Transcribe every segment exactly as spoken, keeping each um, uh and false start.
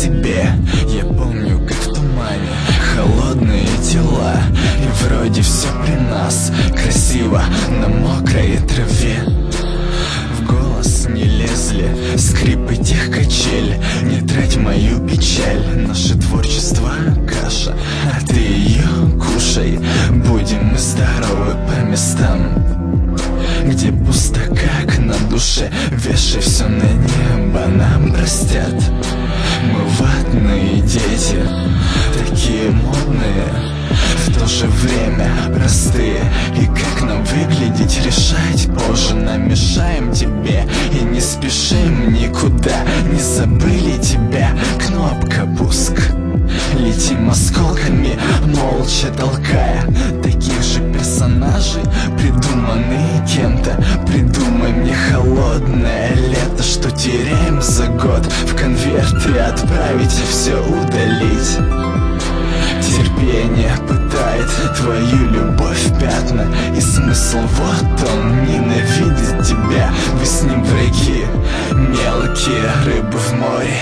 себе. Я помню, как в тумане холодные тела, и вроде все при нас красиво на мокрой траве. В голос не лезли скрипы тех качель. Не трать мою печаль, наше творчество каша, а ты ее кушай. Будем мы здоровы по местам, где пусто как на душе. Вешай все на небо, нам простят. Мы ватные дети, такие модные, в то же время простые. И как нам выглядеть, решать позже. Намешаем тебе и не спешим никуда. Не забыли тебя, кнопка пуск. Летим осколками, молча толкая таких же персонажей, придуманные кем-то. Придумай мне холодное лето, что теряем за год. В конверты отправить и все удалить. Терпение пытает твою любовь в пятна, и смысл вот он: ненавидит тебя. Вы с ним враги, мелкие рыбы в море.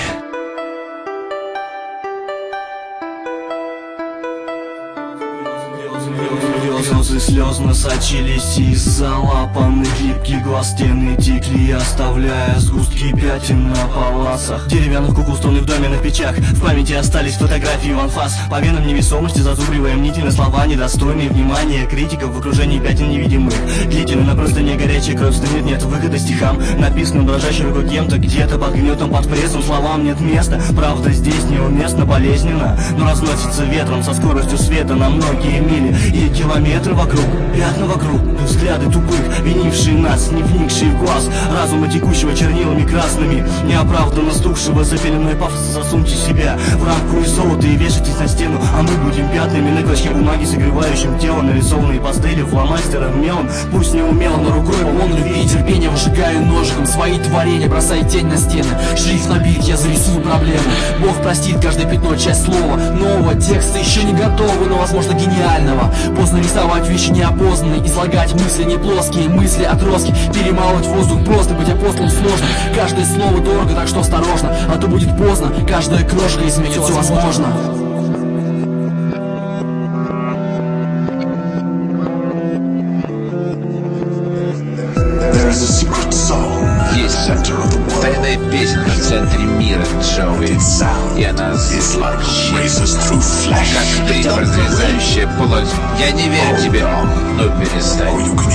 Слезы слезно сочились из залапанных липких глаз. Стены текли, оставляя сгустки пятен на паласах. Деревянных кукол струны в доменных печах. В памяти остались фотографии в анфас. По венам невесомости зазубриваем нити на слова, недостойные внимания критиков в окружении пятен невидимых. Длительно на простыне горячая кровь стынет, нет выхода стихам, написанным дрожащей рукой кем-то. Где-то под гнетом, под прессом словам нет места. Правда здесь неуместно, болезненно, но разносится ветром со скоростью света на многие мили и километры вокруг. Пятна вокруг, взгляды тупых, винившие нас, не вникшие в глаз разума текущего чернилами красными, неоправданно стукшего за пеленой пафоса. Засуньте себя в рамку из золота и вешайтесь на стену, а мы будем пятнами на клочке бумаги, согревающим тело, нарисованные пастели фломастером мелом. Пусть не умело, но рукой полон любви и терпения. Выжигаю ножиком свои творения, бросай тень на стены. Шрифт на бит, я зарисую проблему. Бог простит каждое пятно, часть слова нового текста, еще не готовы, но возможно гениального. Поздно рисовать вещи неопознанные, излагать мысли не плоские, мысли отростки, перемалывать воздух просто, быть апостолом сложно. Каждое слово дорого, так что осторожно, а то будет поздно. Каждая крошка изменит все возможно. Есть тайная песенка в центре мира, Джоуи, и она звучит как ты, разрезающая плоть. Я не верю тебе, но перестань.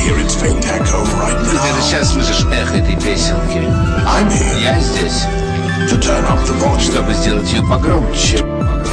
Ты даже сейчас слышишь эхо этой песенки. Я здесь, чтобы сделать ее погромче.